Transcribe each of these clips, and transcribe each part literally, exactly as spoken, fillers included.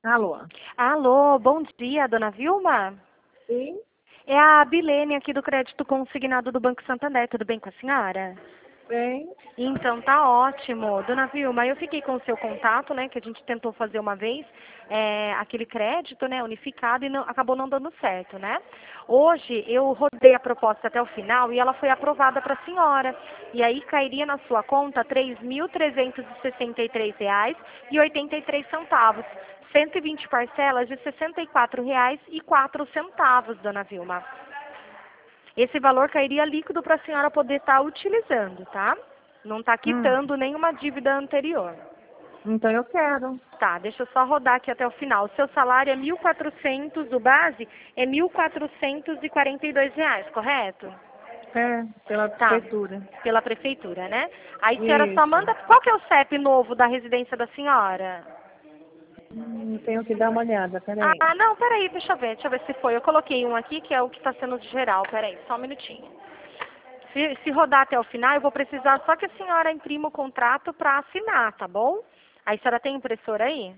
Alô? Alô, bom dia, dona Vilma? Sim? É a Bilene aqui do Crédito Consignado do Banco Santander, tudo bem com a senhora? Bem? Então, tá ótimo. Dona Vilma, eu fiquei com o seu contato, né, que a gente tentou fazer uma vez, é, aquele crédito, né, unificado e não, acabou não dando certo, né? Hoje eu rodei a proposta até o final e ela foi aprovada para a senhora. E aí cairia na sua conta três mil trezentos e sessenta e três reais e oitenta e três centavos. cento e vinte parcelas de sessenta e quatro reais e quatro centavos, dona Vilma. Esse valor cairia líquido para a senhora poder estar utilizando, tá? Não está Hum. quitando nenhuma dívida anterior. Então eu quero. Tá, deixa eu só rodar aqui até o final. O seu salário é mil e quatrocentos, o base é mil quatrocentos e quarenta e dois reais, correto? É, pela Tá, prefeitura. pela prefeitura, né? Aí a senhora só Isso. manda... Qual que é o C E P novo da residência da senhora? Hum, tenho que dar uma olhada, peraí. Ah, não, peraí, deixa eu ver, deixa eu ver se foi. Eu coloquei um aqui que é o que está sendo geral, peraí, só um minutinho. Se, se rodar até o final, eu vou precisar só que a senhora imprima o contrato para assinar, tá bom? Aí a senhora tem impressora aí?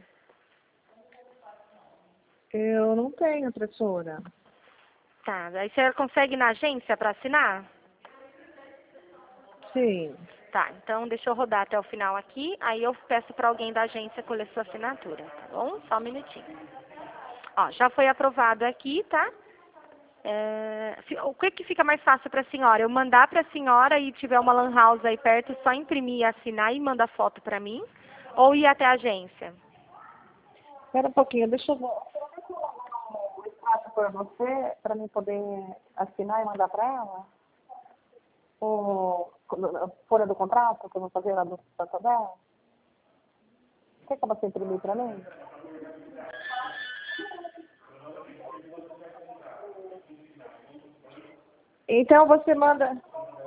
Eu não tenho impressora. Tá, aí a senhora consegue ir na agência para assinar? Sim. Tá, então deixa eu rodar até o final aqui, aí eu peço para alguém da agência colher sua assinatura, tá bom? Só um minutinho. Ó, já foi aprovado aqui, tá? É, fi- o que que fica mais fácil para a senhora? Eu mandar para a senhora e tiver uma lan house aí perto, só imprimir e assinar e mandar foto para mim? Ou ir até a agência? Espera um pouquinho, deixa eu ver. O espaço por você, para mim poder assinar e mandar para ela? O, a folha do contrato que eu vou fazer lá do Santander? Você que você imprimir para mim? Então você manda...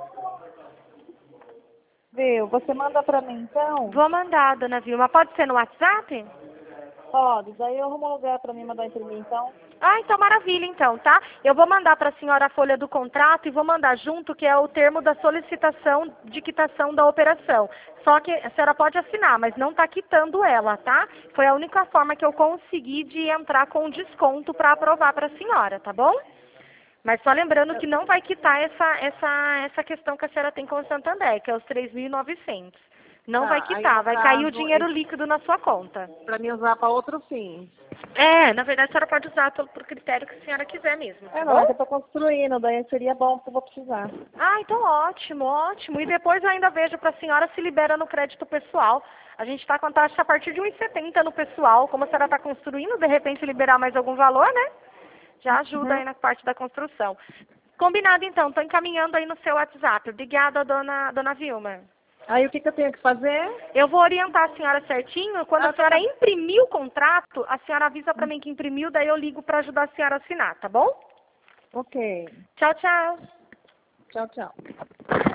Viu? Você manda para mim, então? Vou mandar, dona Vilma. Pode ser no WhatsApp? Pode, daí eu arrumo um lugar para mim mandar imprimir, então. Ah, então maravilha, então, tá? Eu vou mandar para a senhora a folha do contrato e vou mandar junto, que é o termo da solicitação de quitação da operação. Só que a senhora pode assinar, mas não está quitando ela, tá? Foi a única forma que eu consegui de entrar com desconto para aprovar para a senhora, tá bom? Mas só lembrando que não vai quitar essa, essa, essa questão que a senhora tem com o Santander, que é os três mil e novecentos. Não vai Tá, aí quitar, no vai cair o caso, dinheiro líquido na sua conta. para mim usar para outro fim. É, na verdade a senhora pode usar pelo, pro critério que a senhora quiser mesmo, tá É, não, é bom? que eu tô construindo, daí seria bom porque eu vou precisar. Ah, então ótimo, ótimo. E depois eu ainda vejo para a senhora se libera no crédito pessoal. A gente está com taxa a partir de um e setenta no pessoal. Como a senhora está construindo, de repente liberar mais algum valor, né? Já ajuda Uhum. aí na parte da construção. Combinado então, estou encaminhando aí no seu WhatsApp. Obrigada, dona, dona Vilma. Aí o que, que eu tenho que fazer? Eu vou orientar a senhora certinho. Quando a Ah, tá, senhora tá. imprimir o contrato, a senhora avisa para mim que imprimiu, daí eu ligo para ajudar a senhora a assinar, tá bom? Ok. Tchau, tchau. Tchau, tchau.